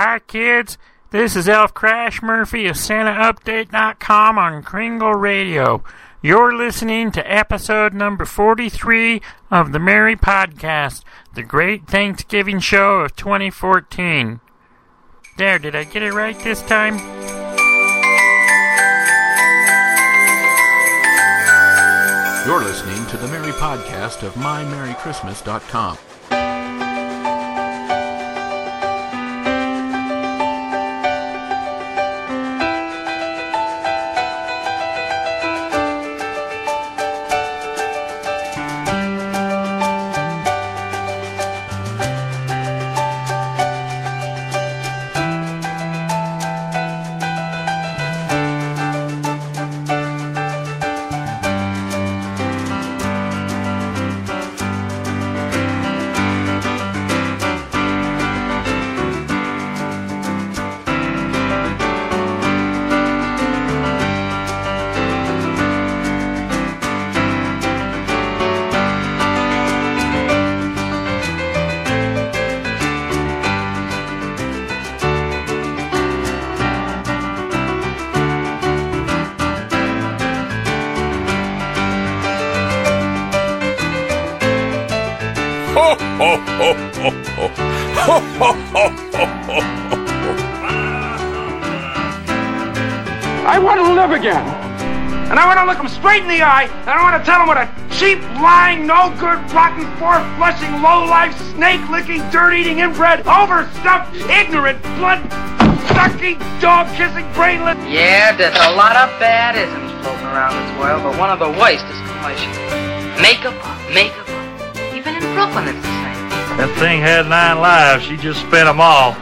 Hi kids, this is Elf Crash Murphy of SantaUpdate.com on Kringle Radio. You're listening to episode number 43 of the Merry Podcast, the great Thanksgiving show of 2014. There, did I get it right this time? You're listening to the Merry Podcast of MyMerryChristmas.com. I want to live again. And I want to look him straight in the eye, and I want to tell him what a cheap, lying, no-good, rotten, four-flushing, low-life, snake-licking, dirt-eating, inbred, overstuffed, ignorant, blood-sucking, dog-kissing, brainless... Yeah, there's a lot of bad isms floating around this world, but one of the worst is commercial. Makeup. Even in Brooklyn it's the same. That thing had 9 lives, she just spent them all.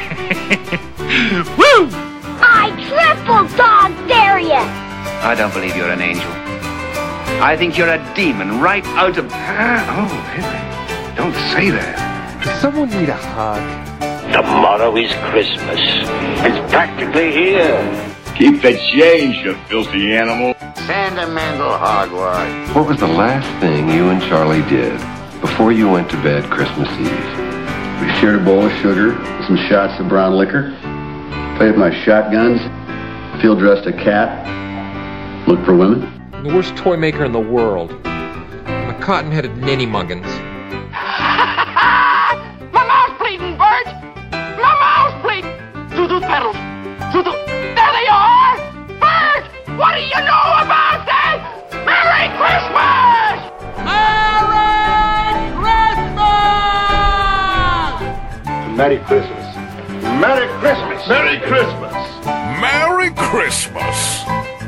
Woo! I triple dog dare you! I don't believe you're an angel. I think you're a demon right out of... Oh, Henry, don't say that. Does someone need a hug? Tomorrow is Christmas. It's practically here. Keep the change, you filthy animal. Sentimental hogwash. What was the last thing you and Charlie did before you went to bed Christmas Eve? We shared a bowl of sugar with some shots of brown liquor, played with my shotguns, field dressed a cat, looked for women. The worst toy maker in the world. I'm a cotton-headed ninny muggins. My mouth's bleeding, Bert! My mouth's bleeding! Doo-doo pedals! Doo-doo! There they are! Bert! What do you know about that? Merry Christmas! Merry Christmas! Merry Christmas! Merry Christmas! Merry Christmas!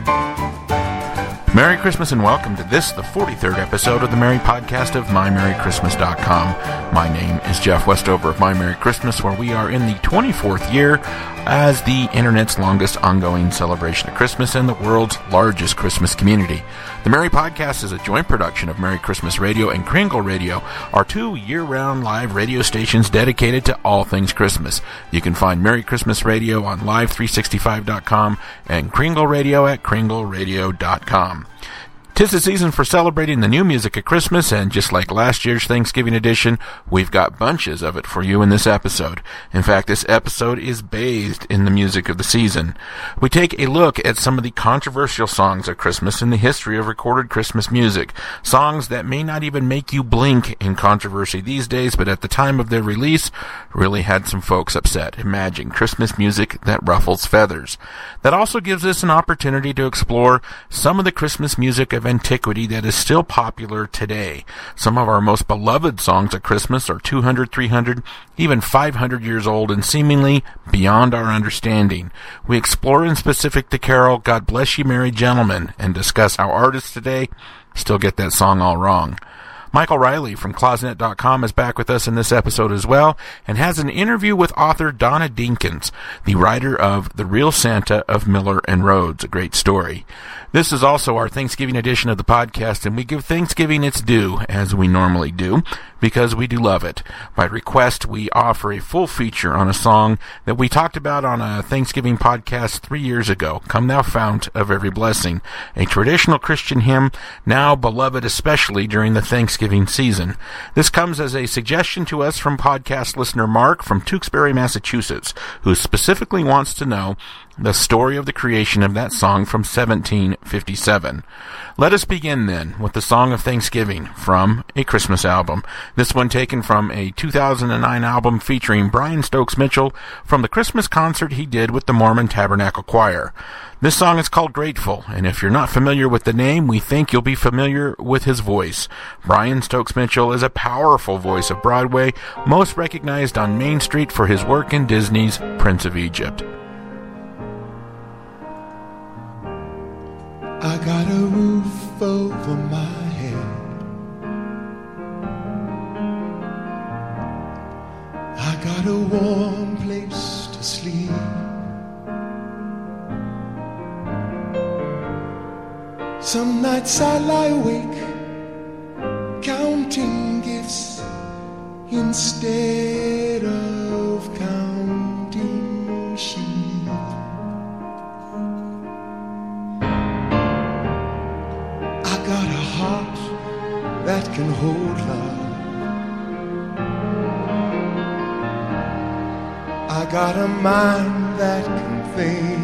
Merry Christmas and welcome to this, the 43rd episode of the Merry Podcast of MyMerryChristmas.com. My name is Jeff Westover of My Merry Christmas, where we are in the 24th year as the internet's longest ongoing celebration of Christmas and the world's largest Christmas community. The Merry Podcast is a joint production of Merry Christmas Radio and Kringle Radio, our 2 year-round live radio stations dedicated to all things Christmas. You can find Merry Christmas Radio on Live365.com and Kringle Radio at KringleRadio.com. 'Tis the season for celebrating the new music at Christmas, and just like last year's Thanksgiving edition, we've got bunches of it for you in this episode. In fact, this episode is bathed in the music of the season. We take a look at some of the controversial songs of Christmas in the history of recorded Christmas music. Songs that may not even make you blink in controversy these days, but at the time of their release, really had some folks upset. Imagine Christmas music that ruffles feathers. That also gives us an opportunity to explore some of the Christmas music of antiquity that is still popular today. Some of our most beloved songs at Christmas are 200, 300, even 500 years old and seemingly beyond our understanding. We explore in specific the carol God Bless You Merry Gentlemen and discuss how artists today still get that song all wrong. Michael Riley from Closenet.com is back with us in this episode as well and has an interview with author Donna Dinkins, the writer of The Real Santa of Miller and Rhodes, a great story. This is also our Thanksgiving edition of the podcast, and we give Thanksgiving its due, as we normally do, because we do love it. By request, we offer a full feature on a song that we talked about on a Thanksgiving podcast 3 years ago, Come Thou Fount of Every Blessing, a traditional Christian hymn now beloved especially during the Thanksgiving Thanksgiving season. This comes as a suggestion to us from podcast listener Mark from Tewksbury, Massachusetts, who specifically wants to know the story of the creation of that song from 1757. Let us begin then with the Song of Thanksgiving from a Christmas album. This one taken from a 2009 album featuring Brian Stokes Mitchell from the Christmas concert he did with the Mormon Tabernacle Choir. This song is called Grateful, and if you're not familiar with the name, we think you'll be familiar with his voice. Brian Stokes Mitchell is a powerful voice of Broadway, most recognized on Main Street for his work in Disney's Prince of Egypt. I got a roof over my head. I got a warm place to sleep. Some nights I lie awake counting gifts instead of counting sheep. I got a heart that can hold love. I got a mind that can think.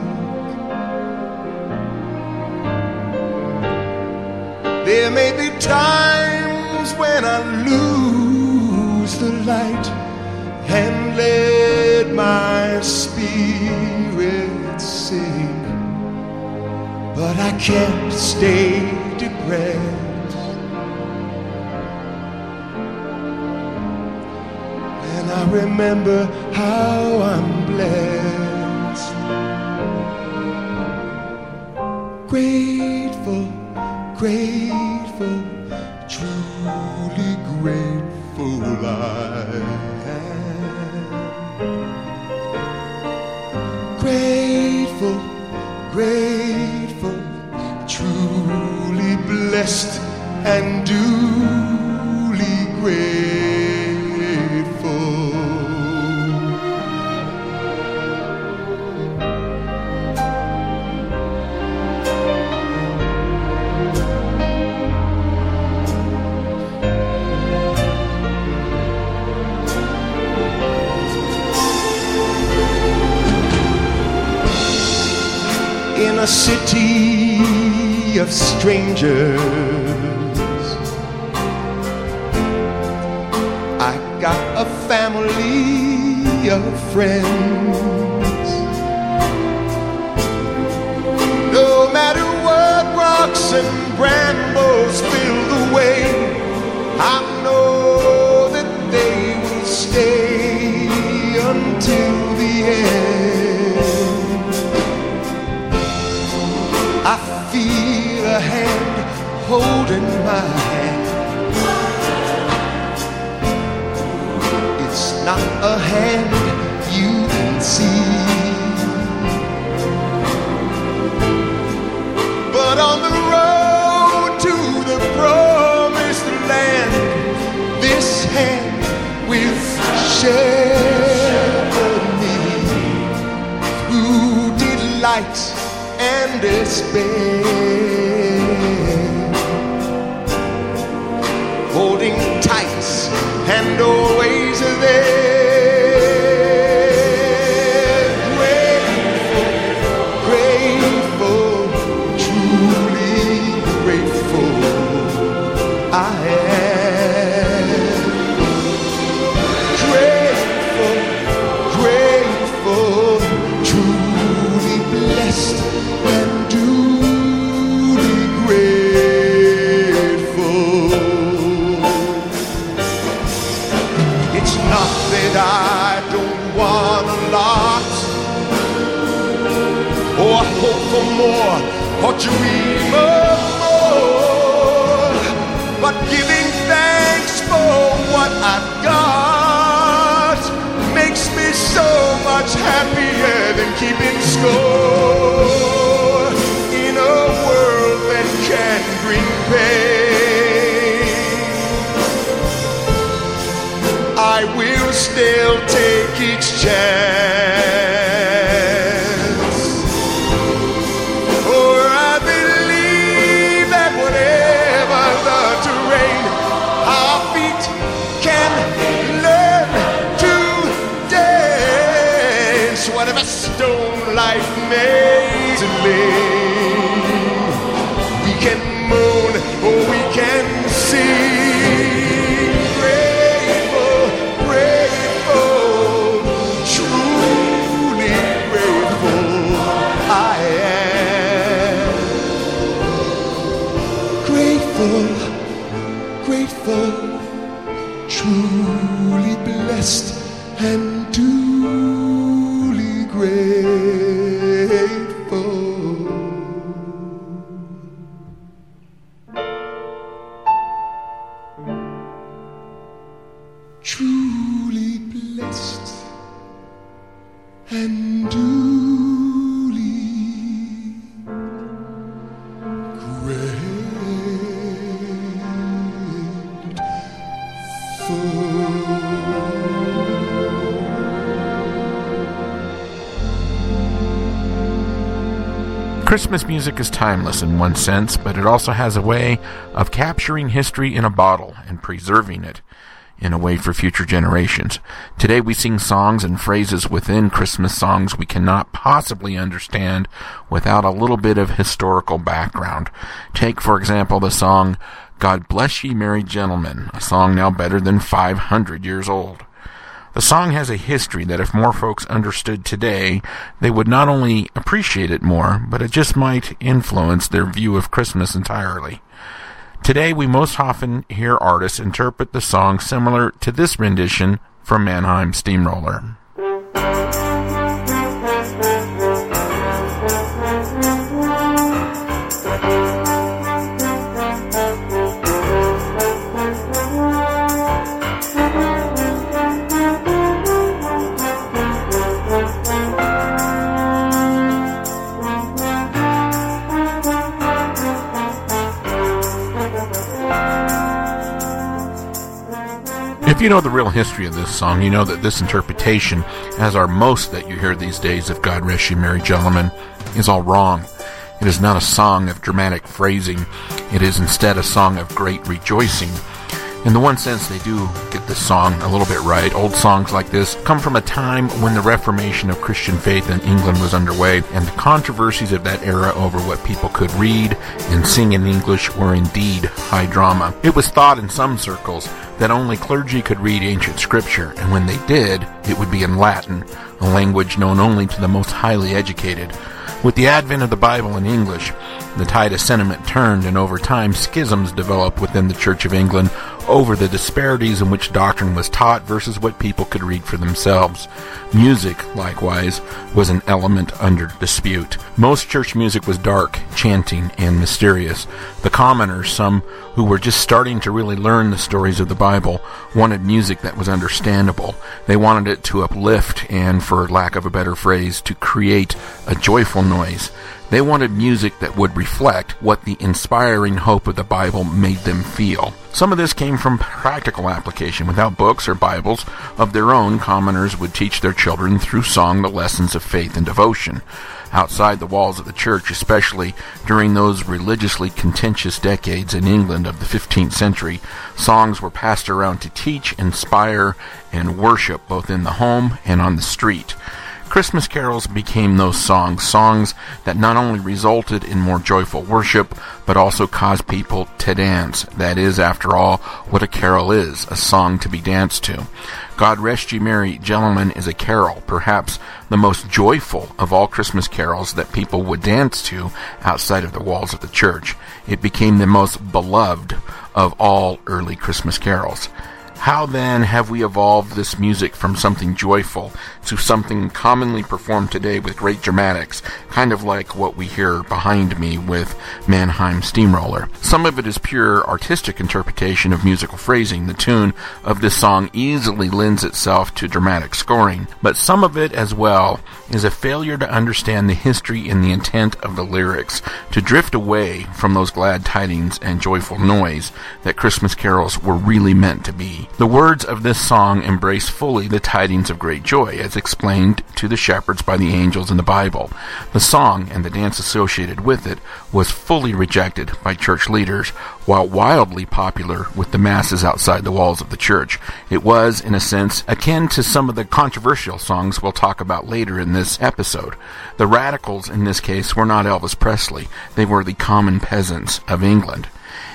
There may be times when I lose the light and let my spirit sink, but I can't stay depressed. And I remember how I'm blessed. Grateful, grateful, truly grateful I am. Grateful, grateful, truly blessed and duly grateful. In a city of strangers, I got a family of friends. No matter what rocks and brambles fill the way, I know that they will stay until the end. I feel a hand holding my hand. It's not a hand you can see, but on the road to the promised land, this hand will shepherd me through delight and despair, holding tight and always there. Grateful, grateful, truly grateful I am. Grateful, grateful, truly blessed and duly grateful. It's not that I don't want a lot, or hope for more, or dream of more, but giving thanks for what I've got makes me so much happier than keeping score in a world that can bring pain. I will still take each chance, for I believe that whatever the terrain, edge, whatever stone life may delay. We can moan or we can sing. Grateful, grateful, truly grateful I am. Grateful, grateful, truly blessed and duly grateful. Truly blessed and duly Christmas music is timeless in one sense, but it also has a way of capturing history in a bottle and preserving it in a way for future generations. Today we sing songs and phrases within Christmas songs we cannot possibly understand without a little bit of historical background. Take, for example, the song God Bless Ye Merry Gentlemen, a song now better than 500 years old. The song has a history that if more folks understood today, they would not only appreciate it more, but it just might influence their view of Christmas entirely. Today, we most often hear artists interpret the song similar to this rendition from Mannheim Steamroller. If you know the real history of this song, you know that this interpretation, as are most that you hear these days of God Rest Ye Merry Gentlemen, is all wrong. It is not a song of dramatic phrasing. It is instead a song of great rejoicing. In the one sense, they do get this song a little bit right. Old songs like this come from a time when the Reformation of Christian faith in England was underway, and the controversies of that era over what people could read and sing in English were indeed high drama. It was thought in some circles that only clergy could read ancient scripture, and when they did, it would be in Latin, a language known only to the most highly educated. With the advent of the Bible in English, the tide of sentiment turned, and over time schisms developed within the Church of England over the disparities in which doctrine was taught versus what people could read for themselves. Music, likewise, was an element under dispute. Most church music was dark, chanting, and mysterious. The commoners, some who were just starting to really learn the stories of the Bible, wanted music that was understandable. They wanted it to uplift and, for lack of a better phrase, to create a joyful noise. They wanted music that would reflect what the inspiring hope of the Bible made them feel. Some of this came from practical application. Without books or Bibles of their own, commoners would teach their children through song the lessons of faith and devotion. Outside the walls of the church, especially during those religiously contentious decades in England of the 15th century, songs were passed around to teach, inspire, and worship both in the home and on the street. Christmas carols became those songs that not only resulted in more joyful worship, but also caused people to dance. That is, after all, what a carol is, a song to be danced to. God Rest Ye Merry Gentlemen is a carol, perhaps the most joyful of all Christmas carols that people would dance to outside of the walls of the church. It became the most beloved of all early Christmas carols. How then have we evolved this music from something joyful to something commonly performed today with great dramatics, kind of like what we hear behind me with Mannheim Steamroller? Some of it is pure artistic interpretation of musical phrasing. The tune of this song easily lends itself to dramatic scoring, but some of it as well is a failure to understand the history and the intent of the lyrics, to drift away from those glad tidings and joyful noise that Christmas carols were really meant to be. Mary. The words of this song embrace fully the tidings of great joy, as explained to the shepherds by the angels in the Bible. The song, and the dance associated with it, was fully rejected by church leaders, while wildly popular with the masses outside the walls of the church. It was, in a sense, akin to some of the controversial songs we'll talk about later in this episode. The radicals in this case were not Elvis Presley. They were the common peasants of England.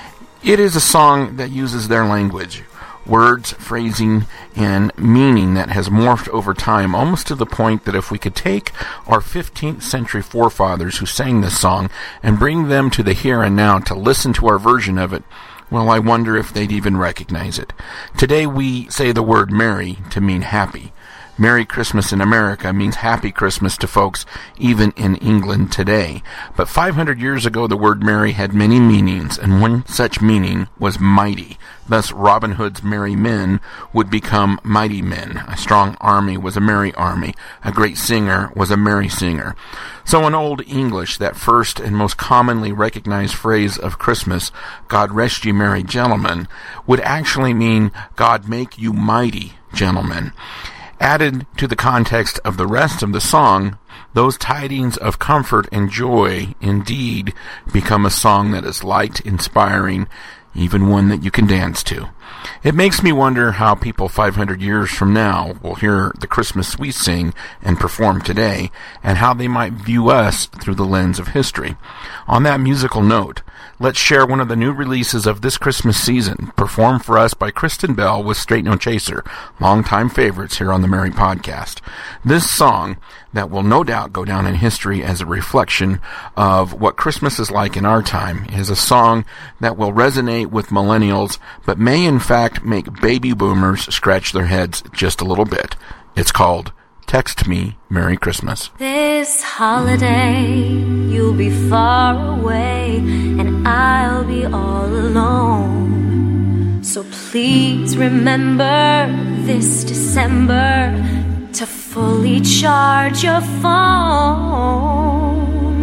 It is a song that uses their language, words, phrasing, and meaning that has morphed over time, almost to the point that if we could take our 15th century forefathers who sang this song and bring them to the here and now to listen to our version of it, well, I wonder if they'd even recognize it. Today we say the word merry to mean happy. Merry Christmas in America means Happy Christmas to folks even in England today. But 500 years ago, the word merry had many meanings, and one such meaning was mighty. Thus, Robin Hood's merry men would become mighty men. A strong army was a merry army. A great singer was a merry singer. So in Old English, that first and most commonly recognized phrase of Christmas, God rest ye merry gentlemen, would actually mean God make you mighty gentlemen. Added to the context of the rest of the song, those tidings of comfort and joy indeed become a song that is light, inspiring, even one that you can dance to. It makes me wonder how people 500 years from now will hear the Christmas we sing and perform today, and how they might view us through the lens of history. On that musical note, let's share one of the new releases of this Christmas season, performed for us by Kristen Bell with Straight No Chaser, longtime favorites here on the Mary Podcast. This song, that will no doubt go down in history as a reflection of what Christmas is like in our time, is a song that will resonate with millennials, but may in fact make baby boomers scratch their heads just a little bit. It's called Text Me Merry Christmas. This holiday, you'll be far away, and I'll be all alone. So please remember this December to fully charge your phone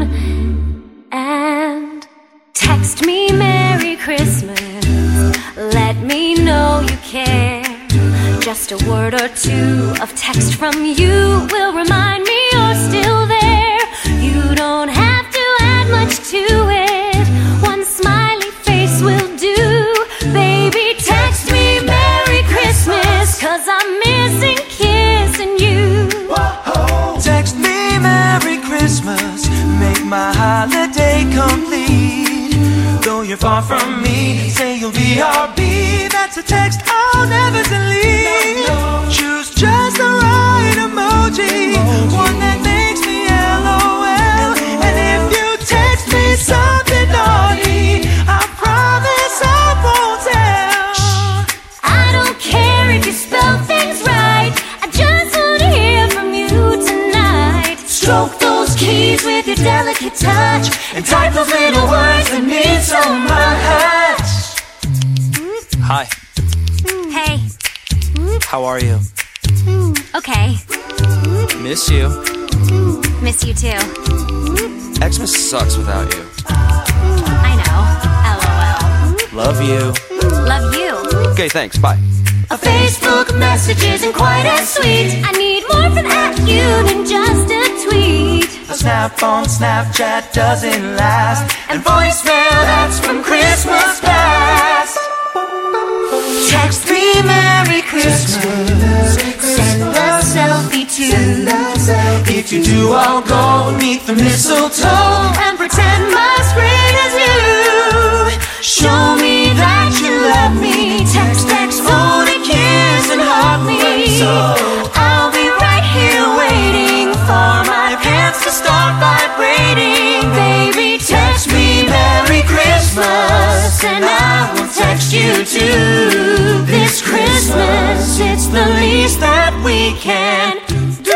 and text me Merry Christmas. Let me know you care. Just a word or two of text from you will remind me you're still there. You don't have to add much to it. One smiley face will do. Baby, text me Merry Christmas, 'cause I'm missing kissing you. Whoa. Text me Merry Christmas, make my holiday complete. Though you're far from me, say you'll be RB. That's a text I'll never delete. Choose just the right emoji, one that makes me LOL. And if you text me something naughty, I promise I won't tell. I don't care if you spell things right, I just want to hear from you tonight. Stroke those keys with your delicate touch, and type those little words that mean so much. Hi. Hey. How are you? Okay. Miss you. Miss you too. Xmas sucks without you. I know. LOL. Love you. Love you. Okay, thanks. Bye. A Facebook message isn't quite as sweet. I need more from you than just a tweet. A snap on Snapchat doesn't last, and voicemail that's from Christmas past. Text me Merry Christmas, send a selfie too. If you do, I'll go meet the mistletoe and pretend my spring is new. Show me that you love me. Text, phone, and kiss and hug me. I'll be right here waiting for my pants to start vibrating. Baby, text me Merry Christmas, and I will text you too. This Christmas, it's the least that we can do.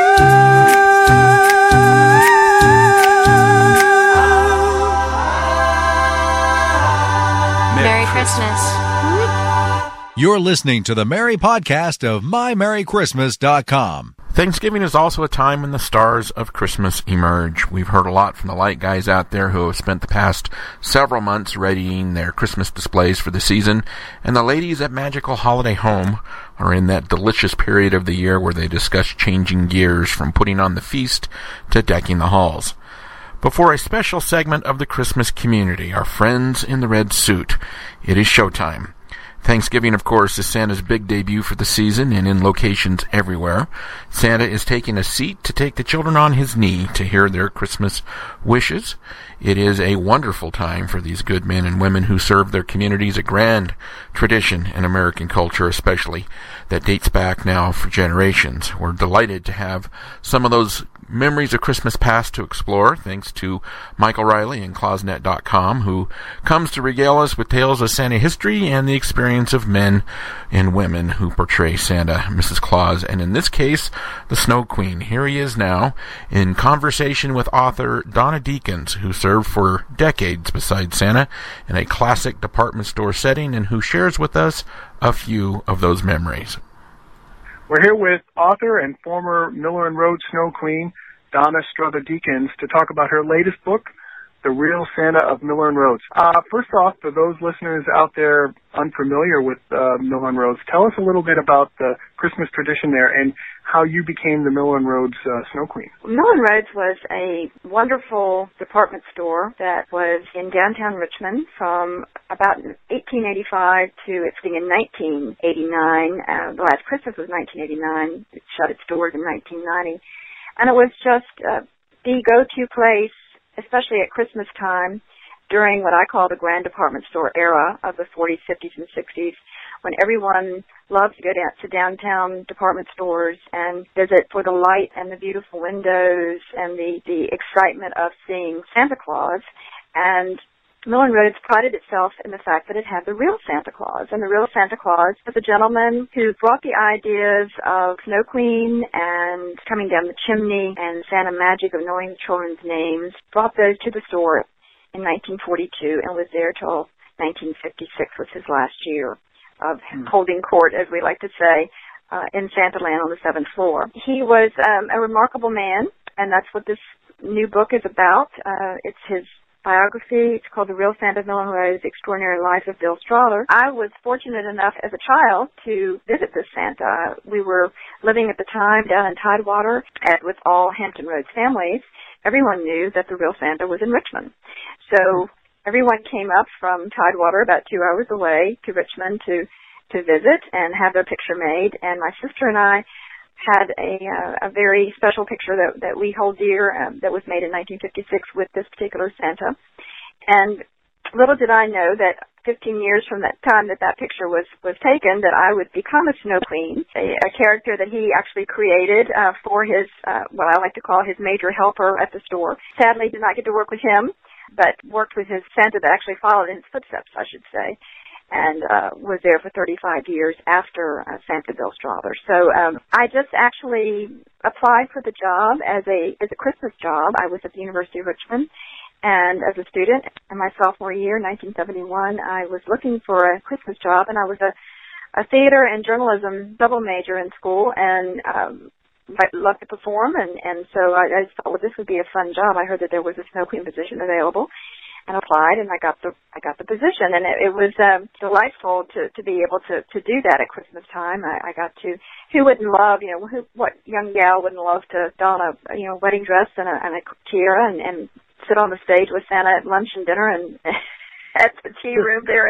Merry Christmas. You're listening to the Merry Podcast of MyMerryChristmas.com. Thanksgiving is also a time when the stars of Christmas emerge. We've heard a lot from the light guys out there who have spent the past several months readying their Christmas displays for the season, and the ladies at Magical Holiday Home are in that delicious period of the year where they discuss changing gears from putting on the feast to decking the halls. But for a special segment of the Christmas community, our friends in the red suit, it is showtime. Thanksgiving, of course, is Santa's big debut for the season and in locations everywhere. Santa is taking a seat to take the children on his knee to hear their Christmas wishes. It is a wonderful time for these good men and women who serve their communities, a grand tradition in American culture, especially that dates back now for generations. We're delighted to have some of those memories of Christmas past to explore, thanks to Michael Riley and Clausnet.com, who comes to regale us with tales of Santa history and the experience of men and women who portray Santa, Mrs. Claus, and in this case, the Snow Queen. Here he is now in conversation with author Donna Deakins, who served for decades beside Santa in a classic department store setting and who shares with us a few of those memories. We're here with author and former Miller and Rhodes Snow Queen, Donna Strother Deakins, to talk about her latest book, The Real Santa of Miller and Rhodes. First off, for those listeners out there unfamiliar with Miller and Rhodes, tell us a little bit about the Christmas tradition there and how you became the Miller and Rhodes Snow Queen. Miller and Rhodes was a wonderful department store that was in downtown Richmond from about 1885 to its being in 1989. The last Christmas was 1989. It shut its doors in 1990. And it was just the go-to place, especially at Christmas time, during what I call the grand department store era of the 40s, 50s, and 60s, when everyone loved to go down to downtown department stores and visit for the light and the beautiful windows and the excitement of seeing Santa Claus. And Miller and Rhodes prided itself in the fact that it had the real Santa Claus. And the real Santa Claus was a gentleman who brought the ideas of Snow Queen and coming down the chimney and Santa magic of knowing the children's names, brought those to the store in 1942 and was there till 1956 was his last year of holding court, as we like to say, in Santaland on the 7th floor. He was a remarkable man, and that's what this new book is about. It's his biography. It's called The Real Santa of Miller and Rhodes, Extraordinary Life of Bill Strother. I was fortunate enough as a child to visit this Santa. We were living at the time down in Tidewater with all Hampton Roads families. Everyone knew that the real Santa was in Richmond. So everyone came up from Tidewater, about 2 hours away, to Richmond to visit and have their picture made. And my sister and I had a very special picture that we hold dear that was made in 1956 with this particular Santa. And little did I know that 15 years from that time that picture was taken, that I would become a Snow Queen, a character that he actually created for his, what I like to call his major helper at the store. Sadly, did not get to work with him, but worked with his Santa that actually followed in his footsteps, I should say, and was there for 35 years after Santa Bill Strother. So I just actually applied for the job as a Christmas job. I was at the University of Richmond, and as a student in my sophomore year, 1971, I was looking for a Christmas job, and I was a theater and journalism double major in school, and I loved to perform, and so I just thought, well, this would be a fun job. I heard that there was a Snow Queen position available, and applied, and I got the position, and it was delightful to be able to do that at Christmas time. I got to, who wouldn't love, what young gal wouldn't love to don a wedding dress and a tiara and sit on the stage with Santa at lunch and dinner and at the tea room there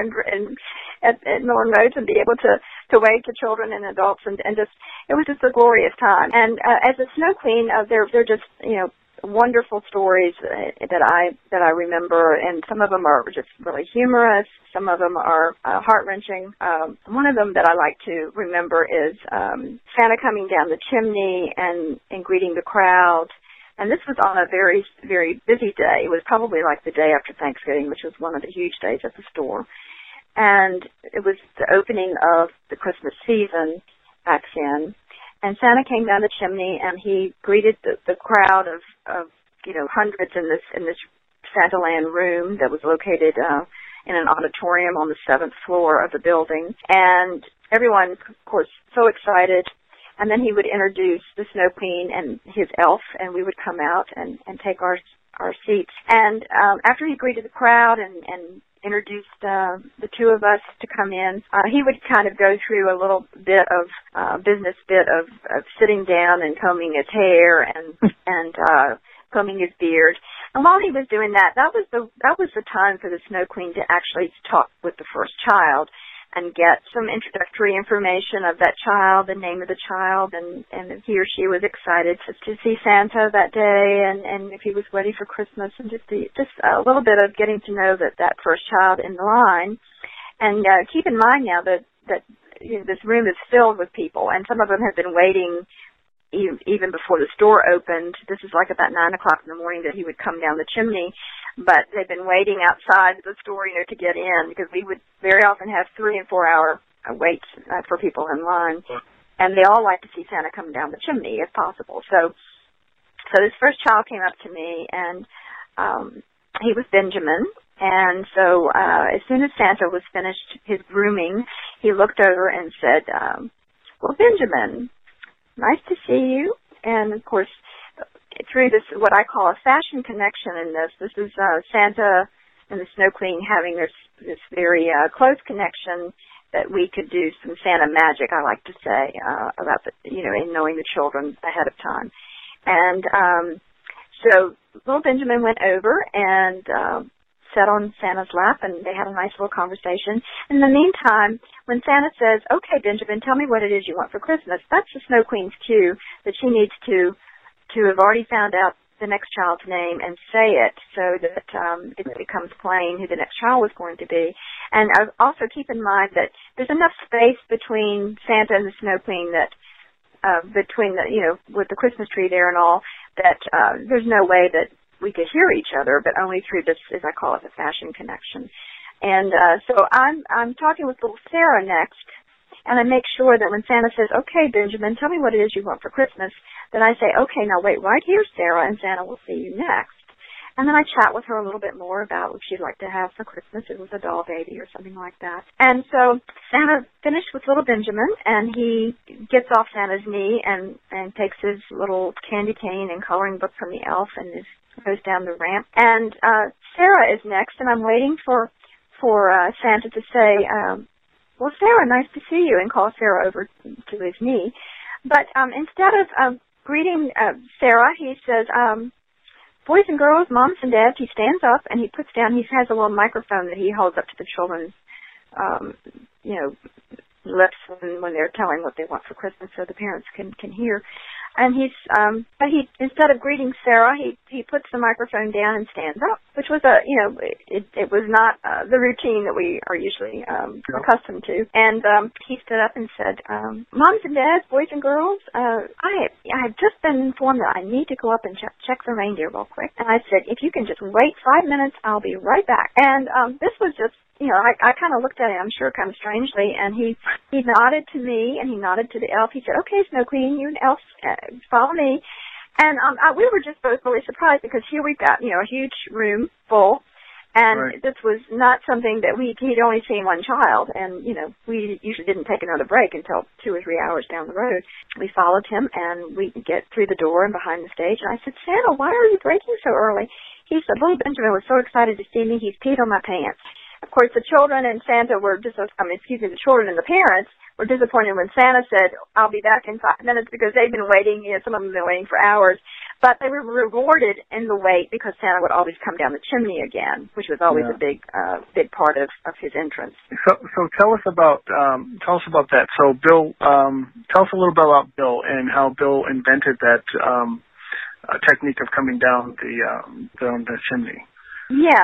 at Miller and Rhodes, and be able to wave to children and adults, and just, it was just a glorious time. And as a Snow Queen, they're just, wonderful stories that I remember, and some of them are just really humorous. Some of them are heart-wrenching. One of them that I like to remember is Santa coming down the chimney and greeting the crowd. And this was on a very, very busy day. It was probably like the day after Thanksgiving, which was one of the huge days at the store. And it was the opening of the Christmas season back then. And Santa came down the chimney, and he greeted the crowd of hundreds in this Santaland room that was located in an auditorium on the 7th floor of the building. And everyone, of course, so excited. And then he would introduce the Snow Queen and his elf, and we would come out and take our seats. And after he greeted the crowd and introduced the two of us to come in, he would kind of go through a little bit of business bit of sitting down and combing his hair and combing his beard. And while he was doing that, that was the time for the Snow Queen to actually talk with the first child and get some introductory information of that child, the name of the child, and if he or she was excited to see Santa that day, and if he was ready for Christmas, and just a little bit of getting to know that first child in the line. And keep in mind now that this room is filled with people, and some of them have been waiting even before the store opened. This is like about 9 o'clock in the morning that he would come down the chimney, but they've been waiting outside the store, to get in, because we would very often have 3 and 4 hour waits for people in line, and they all like to see Santa come down the chimney if possible. So this first child came up to me, and he was Benjamin. And so as soon as Santa was finished his grooming, he looked over and said, "Well, Benjamin, nice to see you." And of course, through this, what I call a fashion connection in this is Santa and the Snow Queen having this very close connection that we could do some Santa magic, I like to say, about in knowing the children ahead of time. And so little Benjamin went over and sat on Santa's lap, and they had a nice little conversation. In the meantime, when Santa says, "Okay, Benjamin, tell me what it is you want for Christmas," that's the Snow Queen's cue that she needs to have already found out the next child's name and say it, so that it becomes plain who the next child was going to be. And also keep in mind that there's enough space between Santa and the Snow Queen that between with the Christmas tree there and all, that there's no way that we could hear each other, but only through this, as I call it, the fashion connection. And so I'm talking with little Sarah next, and I make sure that when Santa says, "Okay, Benjamin, tell me what it is you want for Christmas," then I say, "Okay, now wait right here, Sarah, and Santa will see you next." And then I chat with her a little bit more about what she'd like to have for Christmas. It was a doll baby or something like that. And so Santa finished with little Benjamin, and he gets off Santa's knee and takes his little candy cane and coloring book from the elf and goes down the ramp. And Sarah is next, and I'm waiting for Santa to say, "Well, Sarah, nice to see you," and call Sarah over to his knee. But instead of greeting Sarah, he says, "Boys and girls, moms and dads," he stands up and he puts down, he has a little microphone that he holds up to the children's, lips when they're telling what they want for Christmas so the parents can hear. And but he, instead of greeting Sarah, he puts the microphone down and stands up, which was it was not the routine that we are usually accustomed to. And he stood up and said, "Moms and dads, boys and girls, I have just been informed that I need to go up and check the reindeer real quick." And I said, "If you can just wait 5 minutes, I'll be right back." And this was just, I kind of looked at it, I'm sure, kind of strangely, and he nodded to me and he nodded to the elf. He said, "Okay, Snow Queen, you and elf, follow me." And we were just both really surprised, because here we've got, a huge room full, and right. This was not something that he'd only seen one child, and, we usually didn't take another break until 2 or 3 hours down the road. We followed him, and we get through the door and behind the stage, and I said, "Santa, why are you breaking so early?" He said, "Little Benjamin was so excited to see me, he's peed on my pants." Of course, the children and Santa were the children and the parents were disappointed when Santa said, "I'll be back in 5 minutes," because they'd been waiting, some of them had been waiting for hours. But they were rewarded in the wait, because Santa would always come down the chimney again, which was always a big part of his entrance. So tell us about that. So Bill, tell us a little bit about Bill and how Bill invented that technique of coming down the chimney. Yes,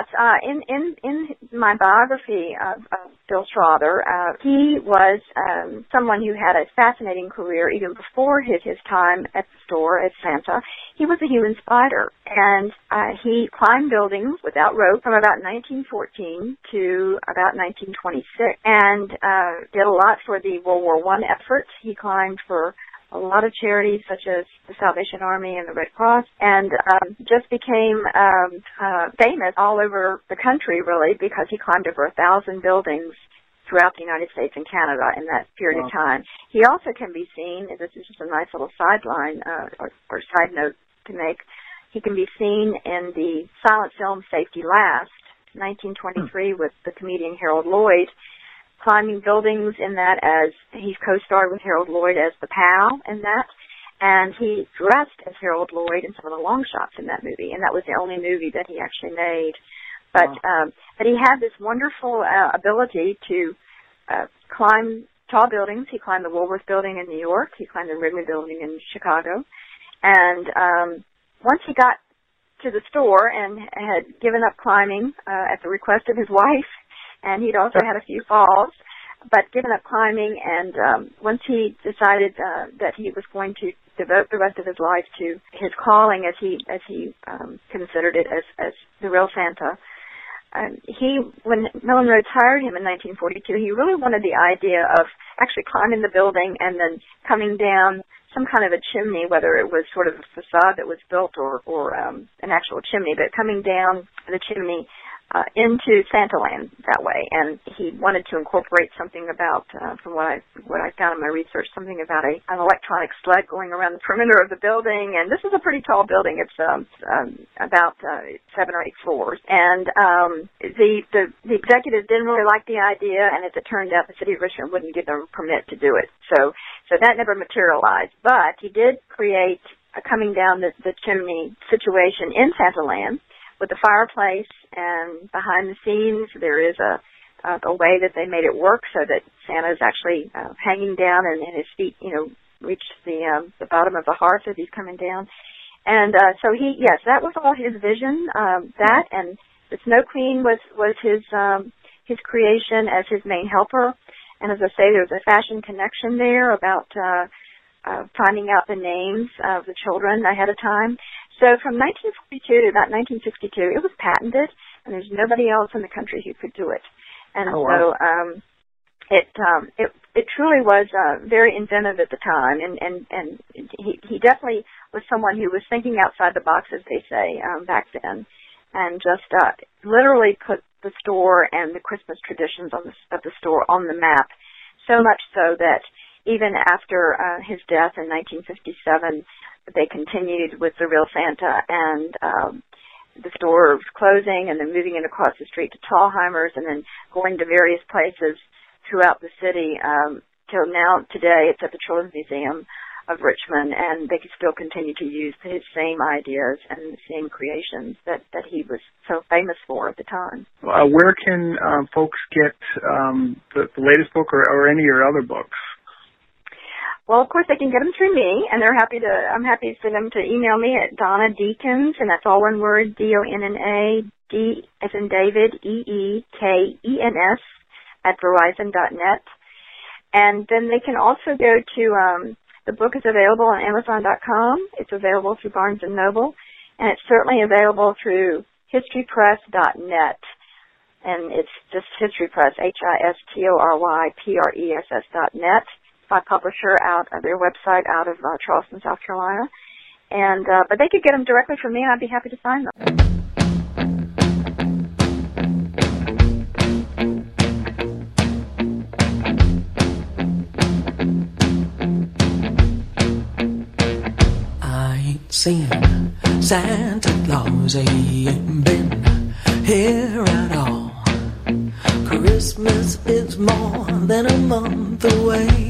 in my biography of Bill Strother, he was someone who had a fascinating career even before his time at the store as Santa. He was a human spider, and he climbed buildings without rope from about 1914 to about 1926, and did a lot for the World War I effort. He climbed for a lot of charities such as the Salvation Army and the Red Cross, and just became famous all over the country, really, because he climbed over 1,000 buildings throughout the United States and Canada in that period of time. He also can be seen, this is just a nice little sideline or side note to make, he can be seen in the silent film Safety Last, 1923, with the comedian Harold Lloyd, climbing buildings in that, as he's co-starred with Harold Lloyd as the pal in that, and he dressed as Harold Lloyd in some of the long shots in that movie, and that was the only movie that he actually made. But he had this wonderful ability to climb tall buildings. He climbed the Woolworth Building in New York. He climbed the Wrigley Building in Chicago. And once he got to the store and had given up climbing at the request of his wife, and he'd also had a few falls, but given up climbing, and once he decided that he was going to devote the rest of his life to his calling, as he considered it, as the real Santa, when Millen Rhodes hired him in 1942, he really wanted the idea of actually climbing the building and then coming down some kind of a chimney, whether it was sort of a facade that was built or an actual chimney, but coming down the chimney into Santaland that way. And he wanted to incorporate something about, from what I found in my research, something about an electronic sled going around the perimeter of the building. And this is a pretty tall building. It's about 7 or 8 floors. And the executives didn't really like the idea, and as it turned out, the city of Richmond wouldn't give them a permit to do it. So that never materialized. But he did create a coming down the chimney situation in Santaland, with the fireplace, and behind the scenes there is a way that they made it work so that Santa is actually hanging down, and his feet, reach the bottom of the hearth as he's coming down. And so that was all his vision. That and the Snow Queen was his creation as his main helper. And as I say, there was a fashion connection there about finding out the names of the children ahead of time. So from 1942 to about 1962, it was patented, and there's nobody else in the country who could do it. And it truly was very inventive at the time, and he definitely was someone who was thinking outside the box, as they say, back then, and just literally put the store and the Christmas traditions of the store on the map, so much so that even after his death in 1957, they continued with the real Santa, and the store was closing and then moving it across the street to Thalheimer's and then going to various places throughout the city till now. Today it's at the Children's Museum of Richmond, and they can still continue to use his same ideas and the same creations that he was so famous for at the time. Where can folks get the latest book or any of your other books? Well, of course, they can get them through me, and I'm happy for them to email me at Donna Deakins, and that's all one word, Donna, D as in David, EEKENS, at Verizon.net. And then they can also go to, the book is available on Amazon.com. It's available through Barnes & Noble, and it's certainly available through HistoryPress.net. And it's just History Press, HISTORYPRESS.net. My publisher out of their website out of Charleston, South Carolina, and but they could get them directly from me, and I'd be happy to sign them. I ain't seen Santa Claus, he ain't been here at all. Christmas is more than a month away.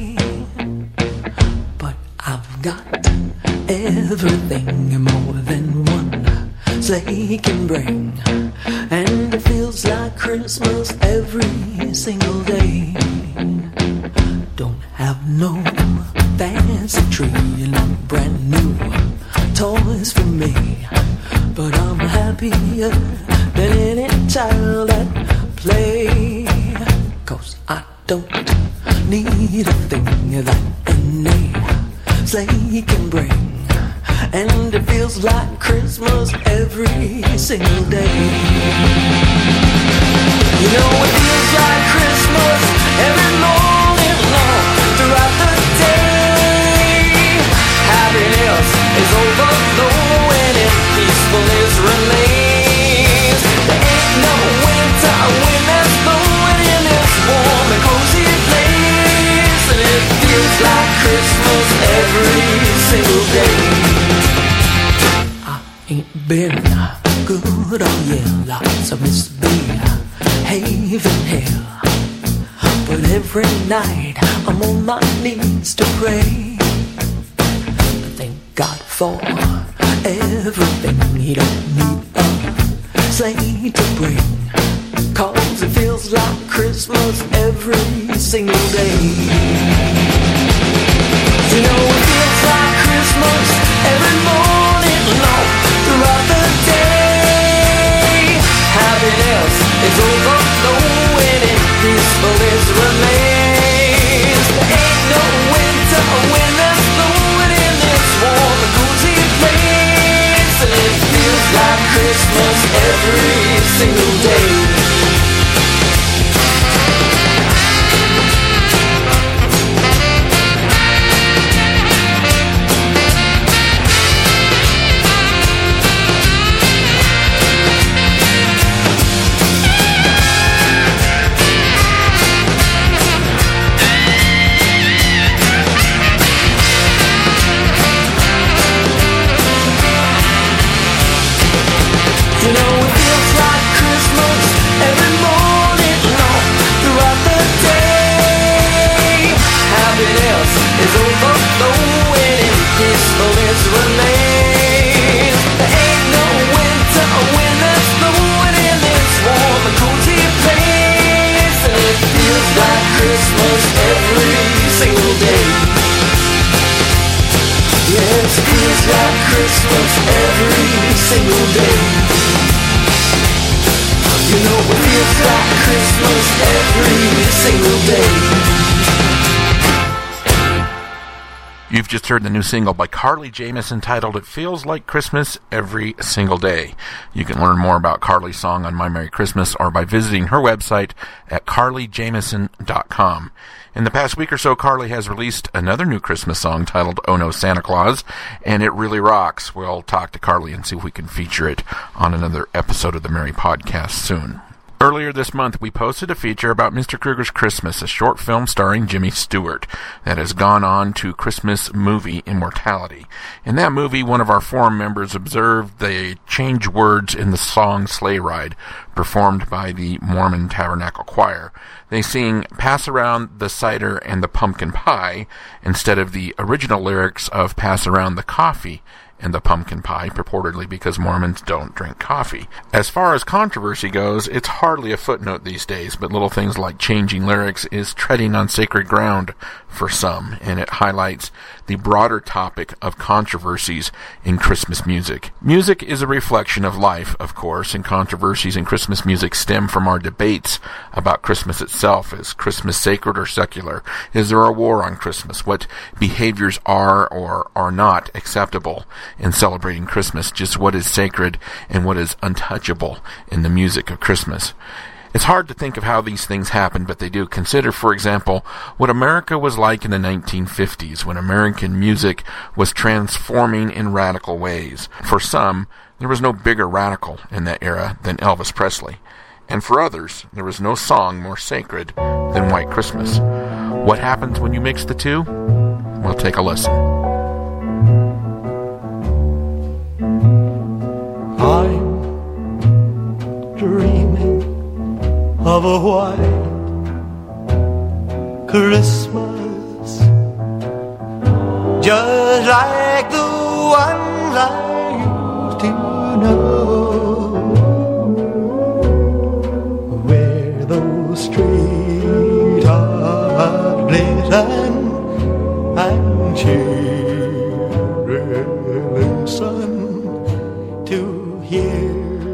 I've got everything more than one sleigh can bring, and it feels like Christmas every single day. Don't have no fancy tree, no brand new toys for me, but I'm happier than any child at play, 'cause I don't need a thing that any sleigh can bring, and it feels like Christmas every single day. You know, it feels like Christmas every morning long throughout the day. Happiness is overflowing and peacefulness remains. There ain't no winter when there's blowing in this warm and cold ain't been good all year. Lots of misbehaving hell. But every night I'm on my knees to pray. I thank God for everything. He don't need a sleigh to bring, 'cause it feels like Christmas every single day. You know it feels like Christmas every morning long throughout the day. Happiness is overflowing and peacefulness remains. There ain't no winter when there's snowing in this warm and cozy place. And it feels like Christmas every single day. You know it feels like Christmas every morning long throughout the day. Happiness is overflowing and peacefulness remains. There ain't no winter when there's snowing in this warm and cozy place. And it feels like Christmas every single day. Yes, it feels like Christmas every single day. You know it feels like Christmas every single day. You've just heard the new single by Carly Jamieson titled It Feels Like Christmas Every Single Day. You can learn more about Carly's song on My Merry Christmas or by visiting her website at carlyjamieson.com. In the past week or so, Carly has released another new Christmas song titled Oh No Santa Claus, and it really rocks. We'll talk to Carly and see if we can feature it on another episode of the Merry Podcast soon. Earlier this month, we posted a feature about Mr. Krueger's Christmas, a short film starring Jimmy Stewart that has gone on to Christmas movie immortality. In that movie, one of our forum members observed they change words in the song Sleigh Ride, performed by the Mormon Tabernacle Choir. They sing Pass Around the Cider and the Pumpkin Pie instead of the original lyrics of Pass Around the Coffee and the Pumpkin Pie, purportedly because Mormons don't drink coffee. As far as controversy goes, it's hardly a footnote these days, but little things like changing lyrics is treading on sacred ground for some, and it highlights the broader topic of controversies in Christmas music. Music is a reflection of life, of course, and controversies in Christmas music stem from our debates about Christmas itself. Is Christmas sacred or secular? Is there a war on Christmas? What behaviors are or are not acceptable in celebrating Christmas? Just what is sacred and what is untouchable in the music of Christmas? It's hard to think of how these things happen, but they do. Consider, for example, what America was like in the 1950s, when American music was transforming in radical ways. For some, there was no bigger radical in that era than Elvis Presley. And for others, there was no song more sacred than White Christmas. What happens when you mix the two? We'll take a listen. I'm dreaming of a white Christmas, just like the ones I used to know, where those streets are glisten and cheering sun to hear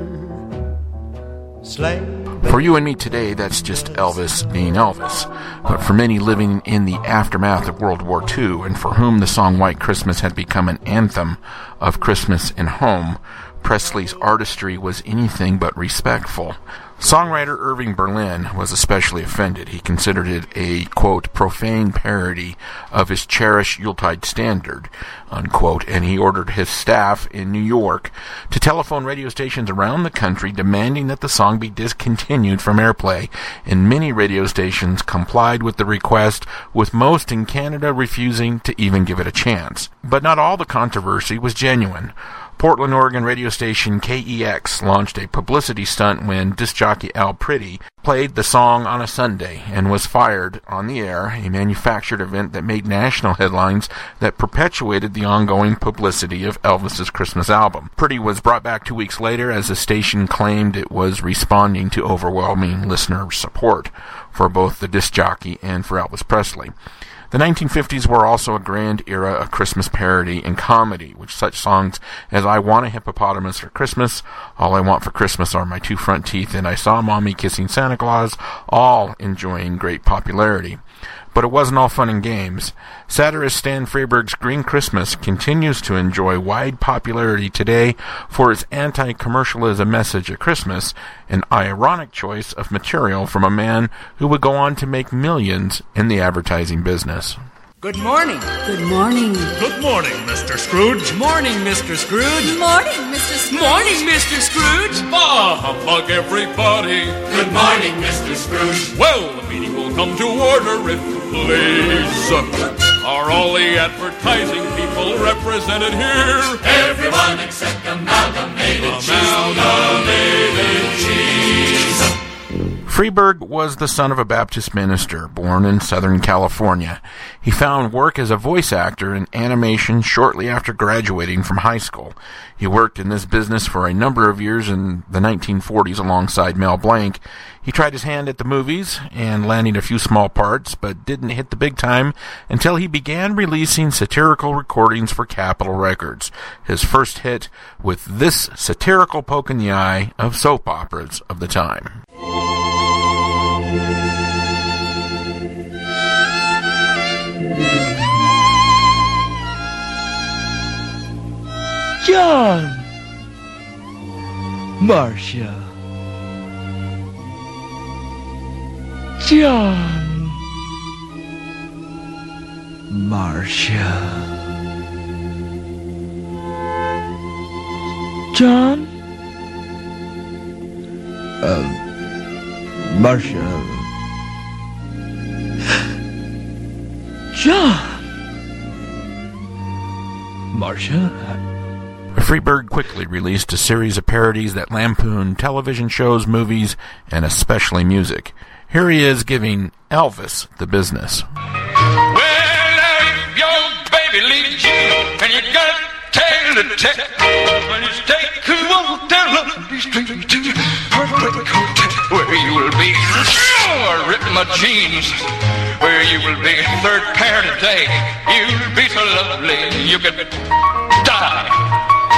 sleigh. For you and me today, that's just Elvis being Elvis. But for many living in the aftermath of World War II, and for whom the song White Christmas had become an anthem of Christmas and home, Presley's artistry was anything but respectful. Songwriter Irving Berlin was especially offended. He considered it a, quote, profane parody of his cherished Yuletide standard, unquote, and he ordered his staff in New York to telephone radio stations around the country demanding that the song be discontinued from airplay, and many radio stations complied with the request, with most in Canada refusing to even give it a chance. But not all the controversy was genuine. Portland, Oregon radio station KEX launched a publicity stunt when disc jockey Al Pretty played the song on a Sunday and was fired on the air, a manufactured event that made national headlines that perpetuated the ongoing publicity of Elvis's Christmas album. Pretty was brought back 2 weeks later as the station claimed it was responding to overwhelming listener support for both the disc jockey and for Elvis Presley. The 1950s were also a grand era of Christmas parody and comedy, with such songs as I Want a Hippopotamus for Christmas, All I Want for Christmas Are My Two Front Teeth, and I Saw Mommy Kissing Santa Claus, all enjoying great popularity. But it wasn't all fun and games. Satirist Stan Freberg's Green Christmas continues to enjoy wide popularity today for its anti-commercialism message at Christmas, an ironic choice of material from a man who would go on to make millions in the advertising business. Good morning. Good morning. Good morning, Mr. Scrooge. Morning, Mr. Scrooge. Good morning, Mr. Scrooge. Morning, Mr. Scrooge. Humbug, everybody. Good morning, Mr. Scrooge. Well, the meeting will come to order if you please. Are all the advertising people represented here? Everyone except Amalgamated Cheese. Freberg was the son of a Baptist minister born in Southern California. He found work as a voice actor in animation shortly after graduating from high school. He worked in this business for a number of years in the 1940s alongside Mel Blanc. He tried his hand at the movies and landing a few small parts, but didn't hit the big time until he began releasing satirical recordings for Capitol Records. His first hit with this satirical poke in the eye of soap operas of the time. John, Marcia, John, Marcia, John, Marcia, John, Marcia. Freberg quickly released a series of parodies that lampooned television shows, movies, and especially music. Here he is giving Elvis the business. Well, if your baby leaves you and you got to tell the tech, when you stay cool down the street to Heartbreak Hotel, where you will be ripping my jeans, where you will be third parent today. You'll be so lovely you could die.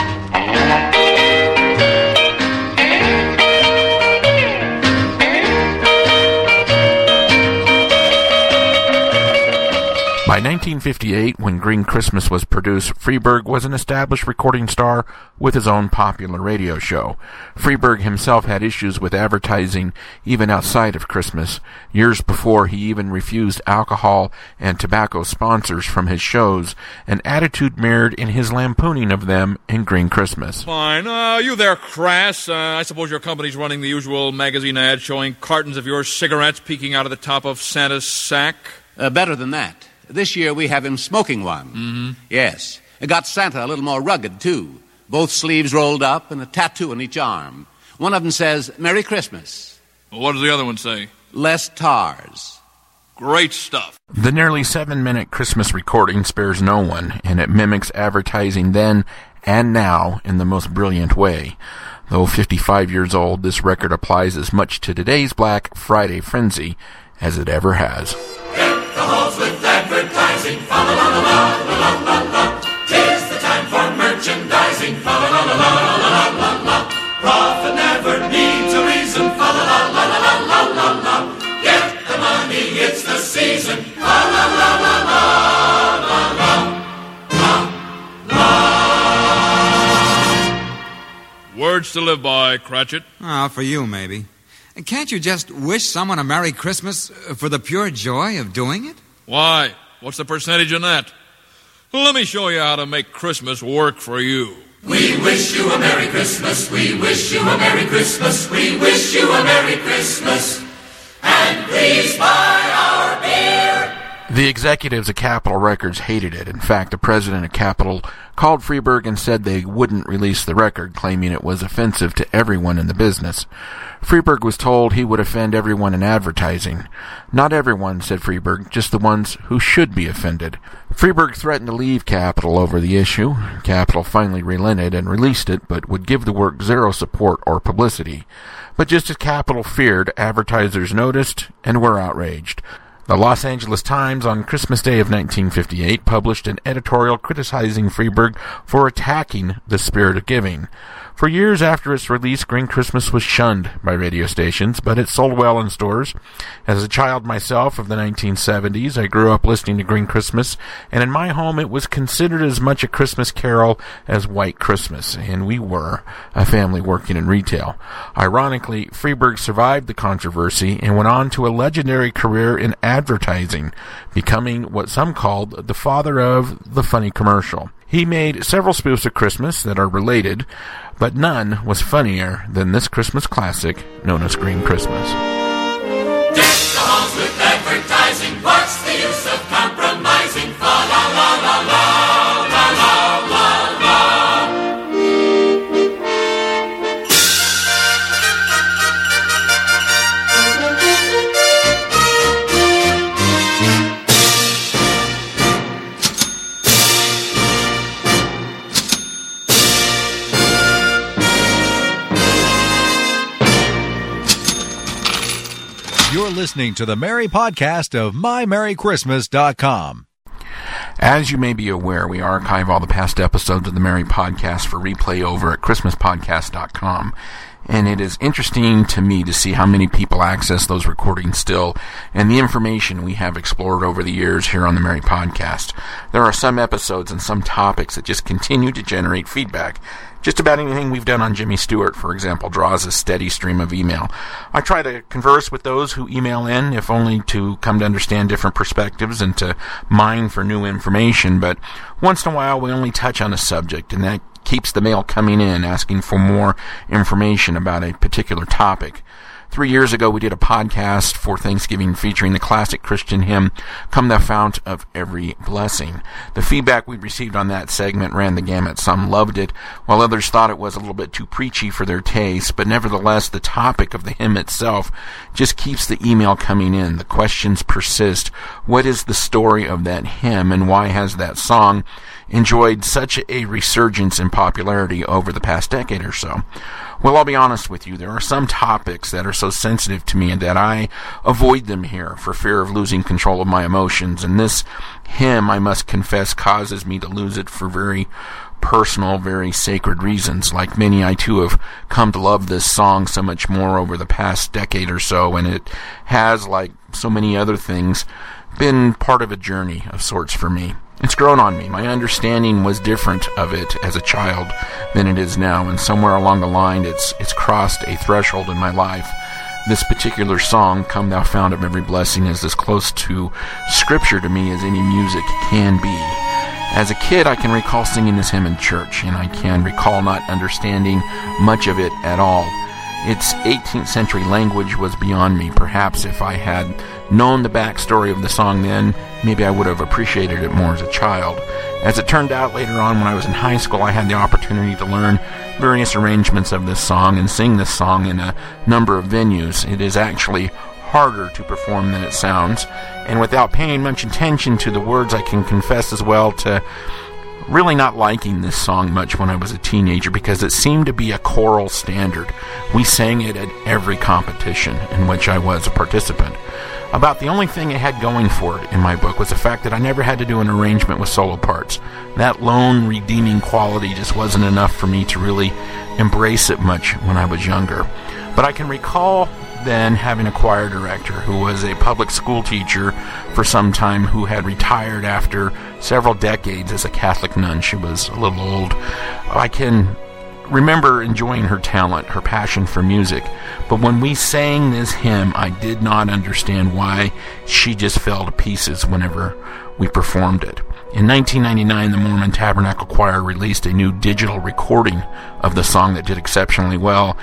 By 1958, when Green Christmas was produced, Freberg was an established recording star with his own popular radio show. Freberg himself had issues with advertising even outside of Christmas. Years before, he even refused alcohol and tobacco sponsors from his shows, an attitude mirrored in his lampooning of them in Green Christmas. Fine. You there, Crass. I suppose your company's running the usual magazine ad showing cartons of your cigarettes peeking out of the top of Santa's sack? Better than that. This year we have him smoking one. Mm-hmm. Yes. It got Santa a little more rugged, too. Both sleeves rolled up and a tattoo on each arm. One of them says, Merry Christmas. Well, what does the other one say? Less tars. Great stuff. The nearly 7-minute Christmas recording spares no one, and it mimics advertising then and now in the most brilliant way. Though 55 years old, this record applies as much to today's Black Friday frenzy as it ever has. The halls with advertising, fa la la la la la la la. 'Tis the time for merchandising, fa la la la la la la la. Profit never needs a reason, fa la la la la la la la. Get the money, it's the season, fa la la la la la la la. Words to live by, Cratchit. For you, maybe. And can't you just wish someone a Merry Christmas for the pure joy of doing it? Why? What's the percentage in that? Well, let me show you how to make Christmas work for you. We wish you a Merry Christmas. We wish you a Merry Christmas. We wish you a Merry Christmas. And please buy our beer. The executives at Capitol Records hated it. In fact, the president of Capitol called Freeberg and said they wouldn't release the record, claiming it was offensive to everyone in the business. Freeberg was told he would offend everyone in advertising. Not everyone, said Freeberg, just the ones who should be offended. Freeberg threatened to leave Capitol over the issue. Capitol finally relented and released it, but would give the work zero support or publicity. But just as Capitol feared, advertisers noticed and were outraged. The Los Angeles Times on Christmas Day of 1958 published an editorial criticizing Freeberg for attacking the spirit of giving. For years after its release, Green Christmas was shunned by radio stations, but it sold well in stores. As a child myself of the 1970s, I grew up listening to Green Christmas, and in my home it was considered as much a Christmas carol as White Christmas, and we were a family working in retail. Ironically, Freeberg survived the controversy and went on to a legendary career in advertising, becoming what some called the father of the funny commercial. He made several spoofs of Christmas that are related, but none was funnier than this Christmas classic known as Green Christmas. Deck the halls with advertising. What's the use of compromising? Fa la la la la la la la la. You're listening to the Merry Podcast of MyMerryChristmas.com. As you may be aware, we archive all the past episodes of the Merry Podcast for replay over at ChristmasPodcast.com. And it is interesting to me to see how many people access those recordings still and the information we have explored over the years here on the Merry Podcast. There are some episodes and some topics that just continue to generate feedback. Just about anything we've done on Jimmy Stewart, for example, draws a steady stream of email. I try to converse with those who email in, if only to come to understand different perspectives and to mine for new information, but once in a while we only touch on a subject, and that keeps the mail coming in, asking for more information about a particular topic. 3 years ago, we did a podcast for Thanksgiving featuring the classic Christian hymn, Come Thou Fount of Every Blessing. The feedback we received on that segment ran the gamut. Some loved it, while others thought it was a little bit too preachy for their taste, but nevertheless, the topic of the hymn itself just keeps the email coming in. The questions persist. What is the story of that hymn, and why has that song enjoyed such a resurgence in popularity over the past decade or so? Well, I'll be honest with you, there are some topics that are so sensitive to me and that I avoid them here for fear of losing control of my emotions, and this hymn, I must confess, causes me to lose it for very personal, very sacred reasons. Like many, I too have come to love this song so much more over the past decade or so, and it has, like so many other things, been part of a journey of sorts for me. It's grown on me. My understanding was different of it as a child than it is now, and somewhere along the line it's crossed a threshold in my life. This particular song, Come Thou Fount of Every Blessing, is as close to Scripture to me as any music can be. As a kid, I can recall singing this hymn in church, and I can recall not understanding much of it at all. Its 18th century language was beyond me. Perhaps if I had known the backstory of the song then, maybe I would have appreciated it more as a child. As it turned out, later on when I was in high school, I had the opportunity to learn various arrangements of this song and sing this song in a number of venues. It is actually harder to perform than it sounds, and without paying much attention to the words, I can confess as well to really not liking this song much when I was a teenager because it seemed to be a choral standard. We sang it at every competition in which I was a participant. About the only thing it had going for it in my book was the fact that I never had to do an arrangement with solo parts. That lone redeeming quality just wasn't enough for me to really embrace it much when I was younger. But I can recall then having a choir director who was a public school teacher for some time, who had retired after several decades as a Catholic nun. She was a little old. I can remember enjoying her talent, her passion for music, but when we sang this hymn, I did not understand why she just fell to pieces whenever we performed it. In 1999, the Mormon Tabernacle Choir released a new digital recording of the song that did exceptionally well,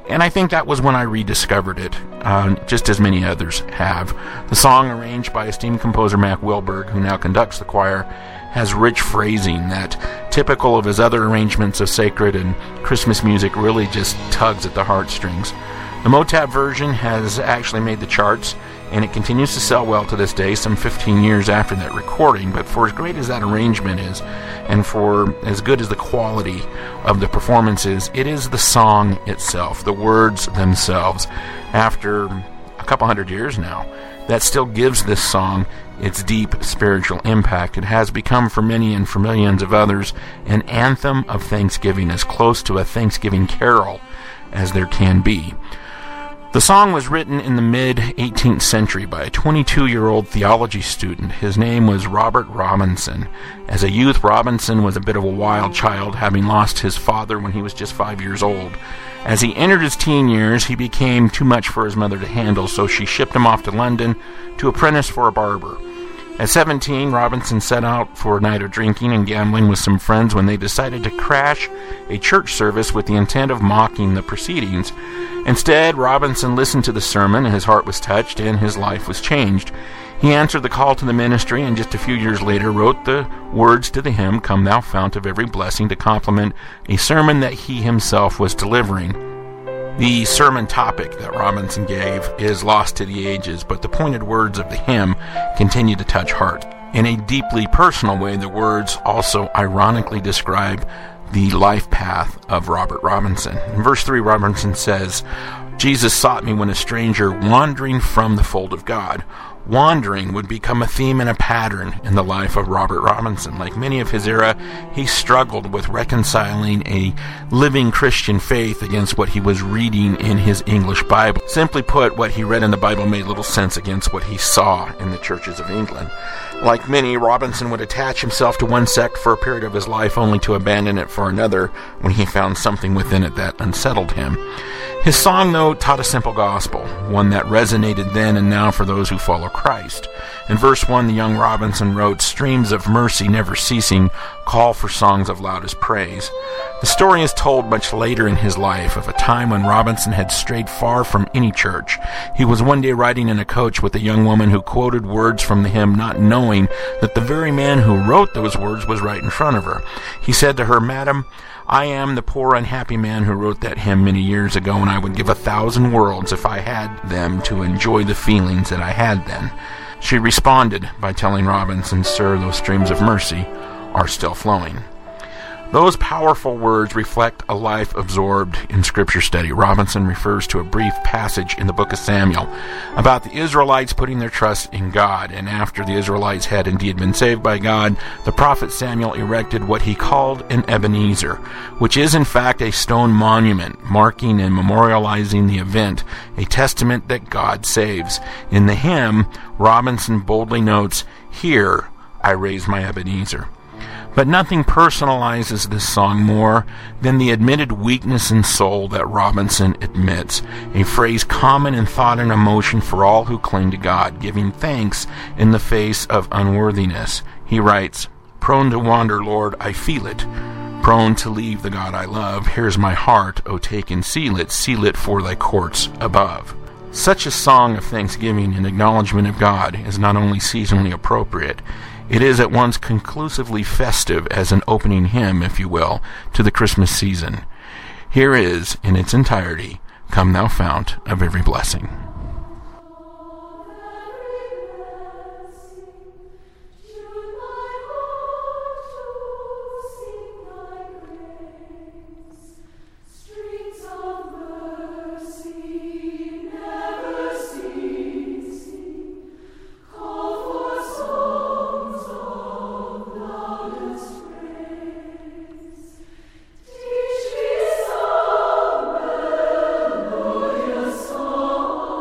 And I think that was when I rediscovered it, just as many others have. The song, arranged by esteemed composer Mac Wilberg, who now conducts the choir, has rich phrasing that, typical of his other arrangements of sacred and Christmas music, really just tugs at the heartstrings. The Motab version has actually made the charts, and it continues to sell well to this day, some 15 years after that recording. But for as great as that arrangement is, and for as good as the quality of the performance is, it is the song itself, the words themselves, after a couple hundred years now, that still gives this song its deep spiritual impact. It has become, for many and for millions of others, an anthem of Thanksgiving, as close to a Thanksgiving carol as there can be. The song was written in the mid-18th century by a 22-year-old theology student. His name was Robert Robinson. As a youth, Robinson was a bit of a wild child, having lost his father when he was just 5 years old. As he entered his teen years, he became too much for his mother to handle, so she shipped him off to London to apprentice for a barber. At 17, Robinson set out for a night of drinking and gambling with some friends when they decided to crash a church service with the intent of mocking the proceedings. Instead, Robinson listened to the sermon, and his heart was touched, and his life was changed. He answered the call to the ministry, and just a few years later wrote the words to the hymn, "Come Thou Fount of Every Blessing," to complement a sermon that he himself was delivering. The sermon topic that Robinson gave is lost to the ages, but the pointed words of the hymn continue to touch hearts. In a deeply personal way, the words also ironically describe the life path of Robert Robinson. In verse 3, Robinson says, "Jesus sought me when a stranger, wandering from the fold of God." Wandering would become a theme and a pattern in the life of Robert Robinson. Like many of his era, he struggled with reconciling a living Christian faith against what he was reading in his English Bible. Simply put, what he read in the Bible made little sense against what he saw in the churches of England. Like many, Robinson would attach himself to one sect for a period of his life, only to abandon it for another when he found something within it that unsettled him. His song, though, taught a simple gospel, one that resonated then and now for those who follow Christ. In verse 1, the young Robinson wrote, "Streams of mercy never ceasing, call for songs of loudest praise." The story is told much later in his life of a time when Robinson had strayed far from any church. He was one day riding in a coach with a young woman who quoted words from the hymn, not knowing that the very man who wrote those words was right in front of her. He said to her, "Madam, I am the poor unhappy man who wrote that hymn many years ago, and I would give 1,000 worlds if I had them to enjoy the feelings that I had then." She responded by telling Robinson, "Sir, those streams of mercy are still flowing." Those powerful words reflect a life absorbed in Scripture study. Robinson refers to a brief passage in the book of Samuel about the Israelites putting their trust in God, and after the Israelites had indeed been saved by God, the prophet Samuel erected what he called an Ebenezer, which is in fact a stone monument marking and memorializing the event, a testament that God saves. In the hymn, Robinson boldly notes, "Here I raise my Ebenezer." But nothing personalizes this song more than the admitted weakness in soul that Robinson admits, a phrase common in thought and emotion for all who cling to God, giving thanks in the face of unworthiness. He writes, "Prone to wander, Lord, I feel it. Prone to leave the God I love. Here's my heart, O take and seal it for thy courts above." Such a song of thanksgiving and acknowledgement of God is not only seasonally appropriate, it is at once conclusively festive as an opening hymn, if you will, to the Christmas season. Here is, in its entirety, "Come Thou Fount of Every Blessing." Teach me some melodious song.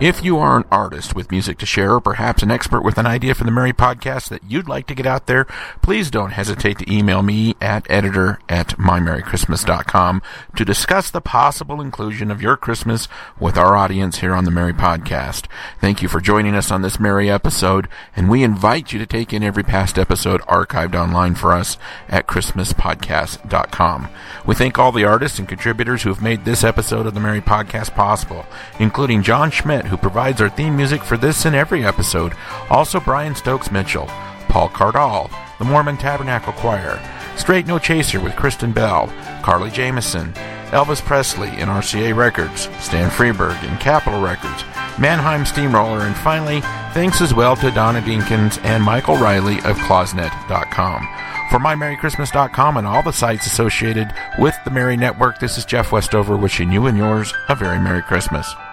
If you are an artist with music to share, or perhaps an expert with an idea for the Merry Podcast that you'd like to get out there, please don't hesitate to email me at editor@mymerrychristmas.com to discuss the possible inclusion of your Christmas with our audience here on the Merry Podcast. Thank you for joining us on this Merry episode, and we invite you to take in every past episode archived online for us at christmaspodcast.com. We thank all the artists and contributors who have made this episode of the Merry Podcast possible, including John Schmidt, who provides our theme music for this and every episode, also Brian Stokes-Mitchell, Paul Cardall, the Mormon Tabernacle Choir, Straight No Chaser with Kristen Bell, Carly Jamieson, Elvis Presley and RCA Records, Stan Freeberg and Capitol Records, Mannheim Steamroller, and finally, thanks as well to Donna Dinkins and Michael Riley of Closnet.com. For MyMerryChristmas.com and all the sites associated with the Merry Network, this is Jeff Westover wishing you and yours a very Merry Christmas.